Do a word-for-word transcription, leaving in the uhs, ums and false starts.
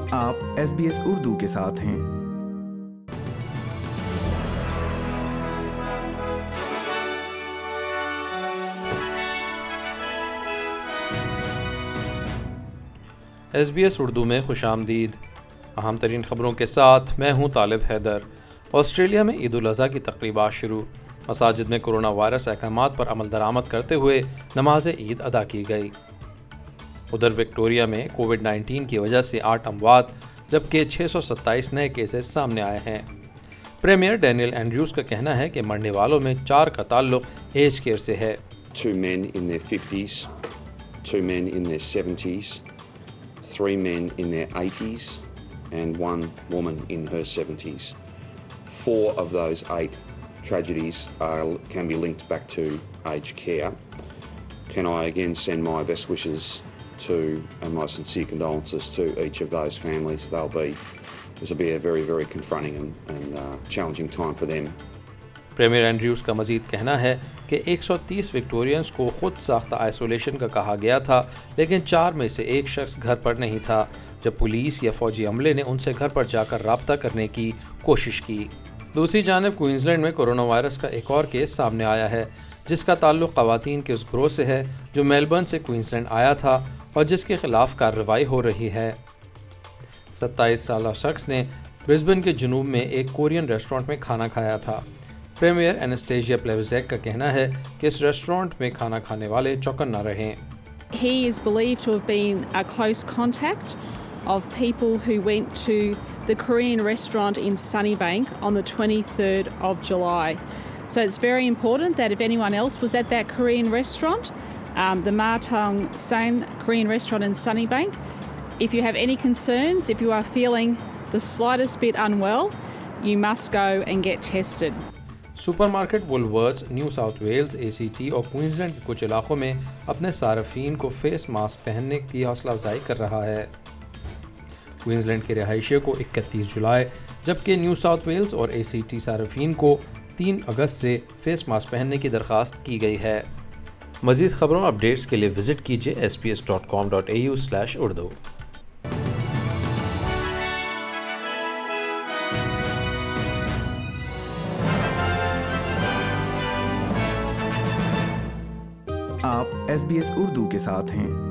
आप S B S Urdu के साथ हैं। एस बी एस उर्दू में खुशामदीद। अहम तरीन ख़बरों के साथ मैं हूँ तालिब हैदर। ऑस्ट्रेलिया में ईद उल अज़हा की तक़रीबात शुरू। मसाजिद में कोरोना वायरस अहकामात पर अमल दरामद करते हुए नमाज ईद अदा की गई। उधर विक्टोरिया में कोविड नाइन्टीन की वजह से आठ अमवात जबकि छः सौ सत्ताईस नए केसेस सामने आए हैं। प्रीमियर डैनियल एंड्रूज का कहना है कि मरने वालों में चार का ताल्लुक एज केयर से है। Two men in their fifties, two men in their seventies, three men in their eighties and one woman in her seventies. Four of those eight tragedies are, can be linked back to aged care. Can I again send my best wishes to and my sincere condolences to each of those families. They'll be, this will be a very, very confronting and, and uh, challenging time for them. Premier Andrews का मजीद कहना है कि एक सौ तीस Victorians को खुद साख्ता आइसोलेशन का कहा गया था, लेकिन चार में से एक शख्स घर पर नहीं था जब पुलिस या फौजी अमले ने उनसे घर पर जाकर राब्ता करने की कोशिश की। दूसरी जानब क्वींसलैंड में कोरोना वायरस का एक और केस सामने आया है, जिसका ताल्लुक ख़वातीन के उस ग्रोह से है जो मेलबर्न से क्वींसलैंड आया था और जिसके खिलाफ कार्रवाई हो रही है। सत्ताईस साल शख्स ने ब्रिस्बेन के जुनूब में एक कोरियन रेस्टोरेंट में खाना खाया था। प्रीमियर एनास्टेसिया प्लेविज़ेक का कहना है कि इस रेस्टोरेंट में खाना खाने वाले चौकन्ना रहें। He is believed to have been a close contact of people who went to the Korean restaurant in Sunnybank on the twenty-third of July. So it's very important that if anyone else was at that Korean restaurant, um, the Ma Tong San Korean restaurant in Sunnybank, if you have any concerns, if you are feeling the slightest bit unwell, you must go and get tested. Supermarket Woolworths New South Wales, A C T और Queensland के कुछ इलाकों में अपने सार्फिन को face mask पहनने की हौसला अफजाई कर रहा है। क्वींसलैंड के रिहायशियों को इकतीस जुलाई जबकि न्यू साउथ वेल्स और ए सी टी सार्फिन को तीन अगस्त से फेस मास्क पहनने की दरख्वास्त की गई है। मज़ीद खबरों अपडेट्स के लिए विजिट कीजिए S P S dot com dot A U slash Urdu. आप एस बी एस उर्दू के साथ हैं।